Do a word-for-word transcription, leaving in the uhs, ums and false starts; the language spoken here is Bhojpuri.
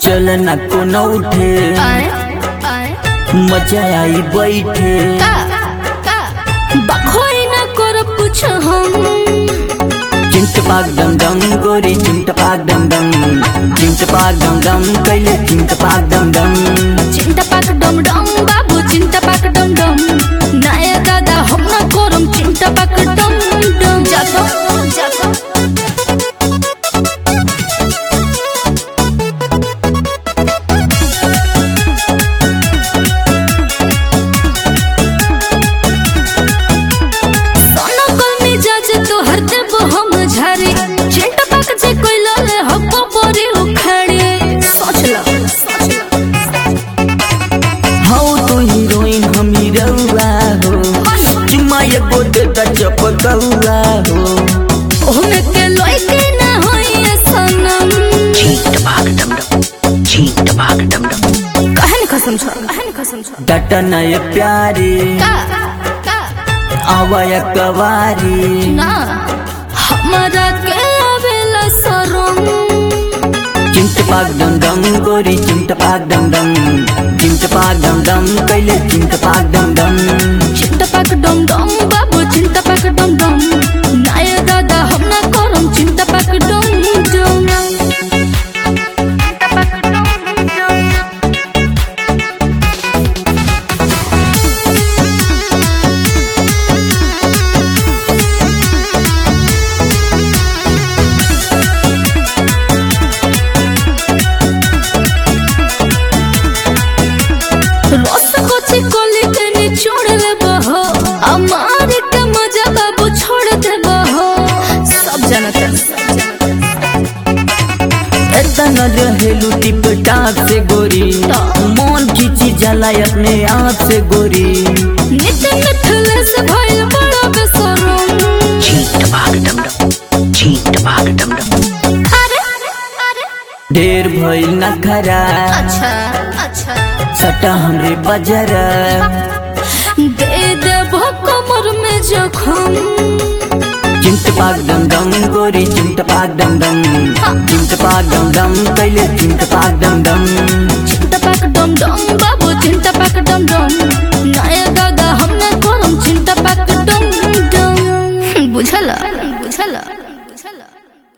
चल न को न उठे मजा आई बैठे बखोई न कर कुछ हम चिंट पाक डम डम गोरी चिंट पाक डम डम चिंट पाक डम डम कैले चिंट पाक डम डम चिंट पाक डम डम बाबू चिंट पाक डम डम नाय दादा हम न करम चिंट पाक डम डम जातो जातो चपकौला हो ओमे के लइके ना होई सनम चीट भाग डम डम चीट भाग डम डम कहन कसम छ कहन कसम छ डटा नय प्यारी का का आवाय कवारी ना हमरा के आवेला शरम चिंट पाक डम डम गोरी चिंट पाक डम डम चिंट पाक डम डम कैले चिंट पाक डम डम चिंट पाक डम डम बाबू चिंट पाक डम डम नाय दादा हम ना करम चिंट पाक डम डम रस को चिकोली के निचोड़ ले बहो हमार के मजा बाबू छोड़ दे बहो सब जानत एतना रहेलू टिप टाप से गोरी मन खींची जाला अपने आप से गोरी नित मिथले से भइल बड़ा बेशरम चीट भाग डम डम चीट भाग डम डम अरे अरे ढेर भइल न खरा अच्छा अच्छा सटा हमरे बजरा दे दे कमर में जखम चिंट पाक डम डम गोरी चिंट पाक डम डम चिंट पाक डम डम कैले चिंट पाक डम डम चिंट पाक डम डम बाबू